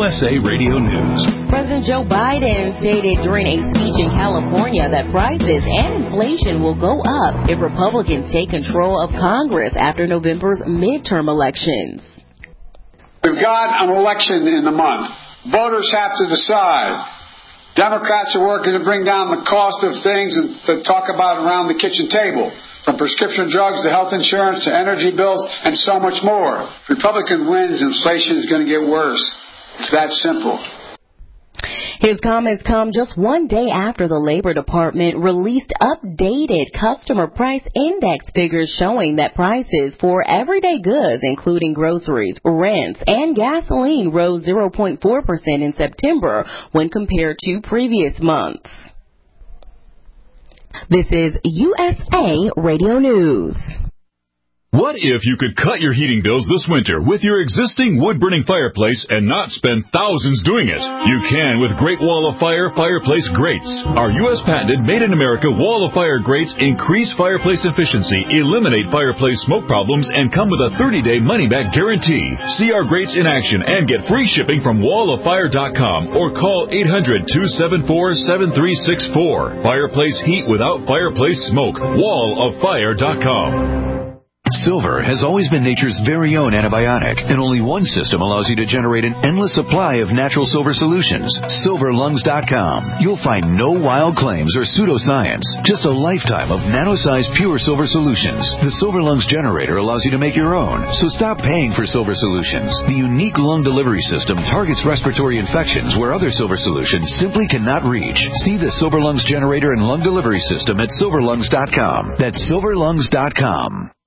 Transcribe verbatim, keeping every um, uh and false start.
S A Radio News. President Joe Biden stated during a speech in California that prices and inflation will go up if Republicans take control of Congress after November's midterm elections. We've got an election in a month. Voters have to decide. Democrats are working to bring down the cost of things and to talk about around the kitchen table, from prescription drugs to health insurance to energy bills and so much more. If Republican wins, inflation is going to get worse. It's that simple. His comments come just one day after the Labor Department released updated customer price index figures showing that prices for everyday goods, including groceries, rents, and gasoline, rose zero point four percent in September when compared to previous months. This is U S A Radio News. What if you could cut your heating bills this winter with your existing wood-burning fireplace and not spend thousands doing it? You can with Great Wall of Fire fireplace grates. Our U S patented made-in-America Wall of Fire grates increase fireplace efficiency, eliminate fireplace smoke problems, and come with a thirty-day money-back guarantee. See our grates in action and get free shipping from wall of fire dot com or call eight hundred, two seven four, seven three six four. Fireplace heat without fireplace smoke. wall of fire dot com. Silver has always been nature's very own antibiotic, and only one system allows you to generate an endless supply of natural silver solutions. silver lungs dot com. You'll find no wild claims or pseudoscience, just a lifetime of nano-sized pure silver solutions. The Silver Lungs generator allows you to make your own, so stop paying for silver solutions. The unique lung delivery system targets respiratory infections where other silver solutions simply cannot reach. See the Silver Lungs generator and lung delivery system at silver lungs dot com. That's silver lungs dot com.